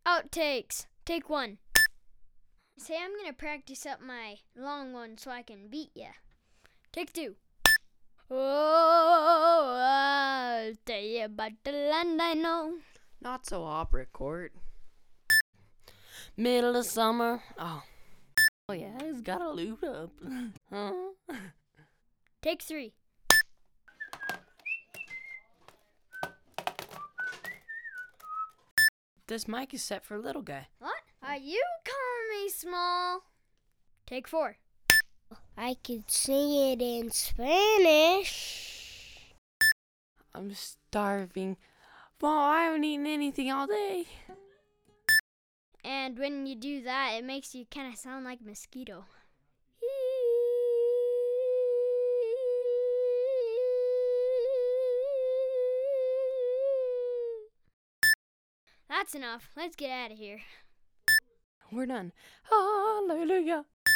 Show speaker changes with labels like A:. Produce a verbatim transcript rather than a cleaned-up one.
A: Outtakes. Take one. Say I'm gonna practice up my long one so I can beat ya. Take two. Oh, I'll tell you about the land I know.
B: Not so opera court. Middle of summer. Oh. Oh yeah, he's got a loop up. Huh?
A: Take three.
B: This mic is set for little guy.
A: What? Are you calling me small? Take four.
C: I could sing it in Spanish.
B: I'm starving. Well, I haven't eaten anything all day.
A: And when you do that, it makes you kind of sound like a mosquito. That's enough. Let's get out of here.
B: We're done. Hallelujah.